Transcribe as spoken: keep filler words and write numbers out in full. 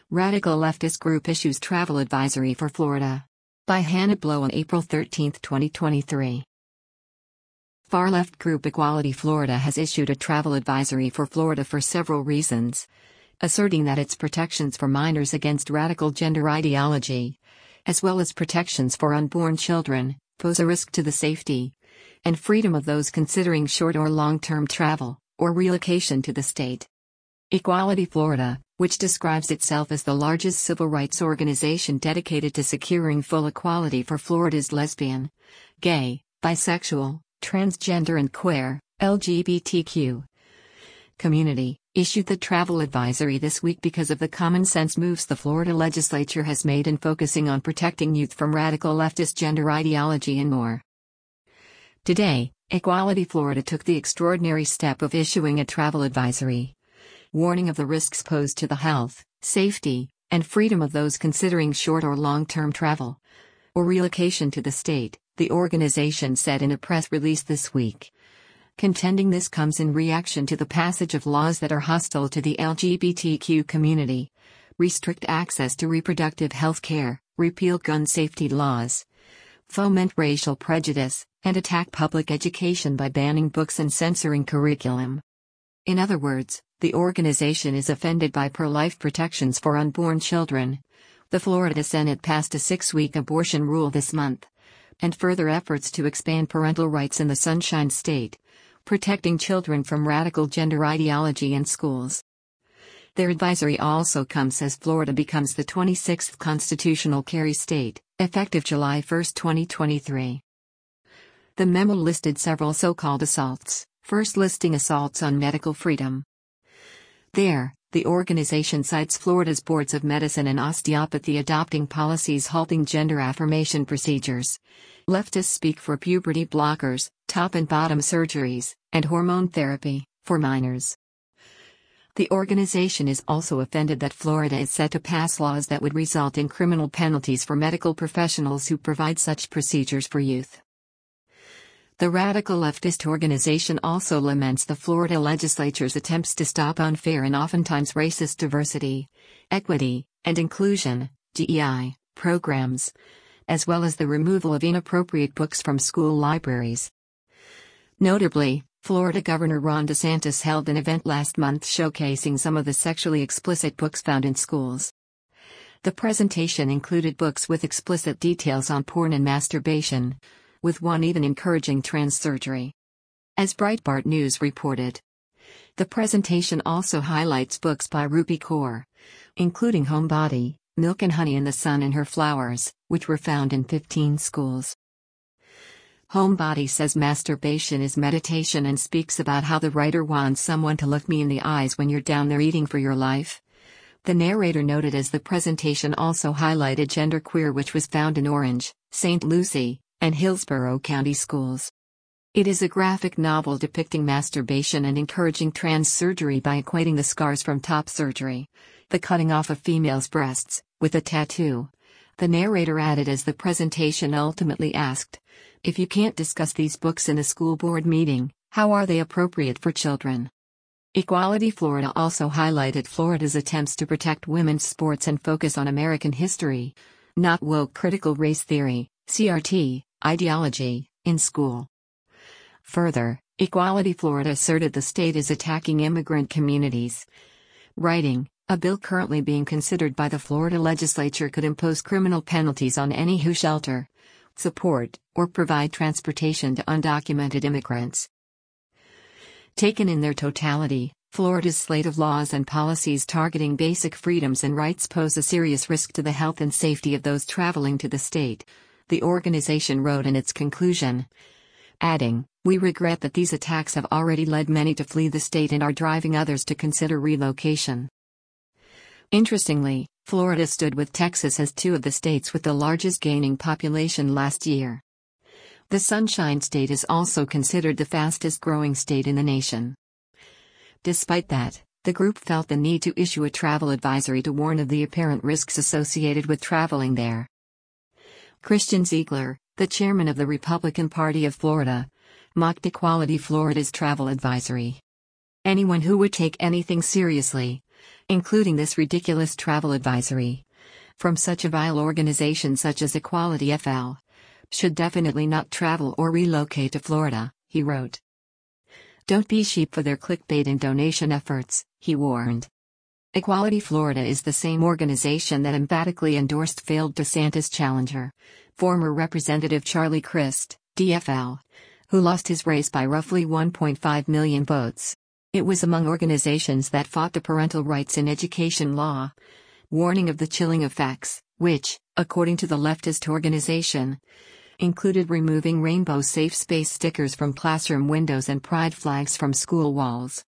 Radical leftist group issues travel advisory for Florida. By Hannah Blow on April thirteenth, twenty twenty-three. Far-left group Equality Florida has issued a travel advisory for Florida for several reasons, asserting that its protections for minors against radical gender ideology, as well as protections for unborn children, pose a risk to the safety and freedom of those considering short or long-term travel or relocation to the state. Equality Florida, which describes itself as the largest civil rights organization dedicated to securing full equality for Florida's lesbian, gay, bisexual, transgender and queer, L G B T Q community, issued the travel advisory this week because of the common sense moves the Florida legislature has made in focusing on protecting youth from radical leftist gender ideology and more. Today, Equality Florida took the extraordinary step of issuing a travel advisory, warning of the risks posed to the health, safety, and freedom of those considering short or long-term travel or relocation to the state, the organization said in a press release this week. Contending this comes in reaction to the passage of laws that are hostile to the L G B T Q community, restrict access to reproductive health care, repeal gun safety laws, foment racial prejudice, and attack public education by banning books and censoring curriculum. In other words, the organization is offended by pro-life protections for unborn children. The Florida Senate passed a six-week abortion rule this month, and further efforts to expand parental rights in the Sunshine State, protecting children from radical gender ideology in schools. Their advisory also comes as Florida becomes the twenty-sixth constitutional carry state, effective July first, twenty twenty-three. The memo listed several so-called assaults, first listing assaults on medical freedom. There, the organization cites Florida's boards of medicine and osteopathy adopting policies halting gender affirmation procedures. Leftists speak for puberty blockers, top and bottom surgeries, and hormone therapy for minors. The organization is also offended that Florida is set to pass laws that would result in criminal penalties for medical professionals who provide such procedures for youth. The radical leftist organization also laments the Florida legislature's attempts to stop unfair and oftentimes racist diversity, equity, and inclusion (D E I) programs, as well as the removal of inappropriate books from school libraries. Notably, Florida Governor Ron DeSantis held an event last month showcasing some of the sexually explicit books found in schools. The presentation included books with explicit details on porn and masturbation, with one even encouraging trans surgery. As Breitbart News reported, the presentation also highlights books by Rupi Kaur, including Homebody, Milk and Honey and the Sun and Her Flowers, which were found in fifteen schools. Homebody says masturbation is meditation and speaks about how the writer wants someone to look me in the eyes when you're down there eating for your life. The narrator noted as the presentation also highlighted Genderqueer, which was found in Orange, Saint Lucie, and Hillsborough County schools. It is a graphic novel depicting masturbation and encouraging trans surgery by equating the scars from top surgery, the cutting off of females' breasts, with a tattoo. The narrator added as the presentation ultimately asked, if you can't discuss these books in a school board meeting, how are they appropriate for children? Equality Florida also highlighted Florida's attempts to protect women's sports and focus on American history, not woke critical race theory, C R T, ideology, in school. Further, Equality Florida asserted the state is attacking immigrant communities, writing, a bill currently being considered by the Florida legislature could impose criminal penalties on any who shelter, support, or provide transportation to undocumented immigrants. Taken in their totality, Florida's slate of laws and policies targeting basic freedoms and rights pose a serious risk to the health and safety of those traveling to the state, the organization wrote in its conclusion, adding, we regret that these attacks have already led many to flee the state and are driving others to consider relocation. Interestingly, Florida stood with Texas as two of the states with the largest gaining population last year. The Sunshine State is also considered the fastest growing state in the nation. Despite that, the group felt the need to issue a travel advisory to warn of the apparent risks associated with traveling there. Christian Ziegler, the chairman of the Republican Party of Florida, mocked Equality Florida's travel advisory. Anyone who would take anything seriously including this ridiculous travel advisory from such a vile organization such as Equality F L, should definitely not travel or relocate to Florida, he wrote. Don't be sheep for their clickbait and donation efforts, he warned. Equality Florida is the same organization that emphatically endorsed failed DeSantis challenger, former Representative Charlie Crist, D F L, who lost his race by roughly one point five million votes. It was among organizations that fought the parental rights in education law, warning of the chilling effects, which, according to the leftist organization, included removing rainbow safe space stickers from classroom windows and pride flags from school walls.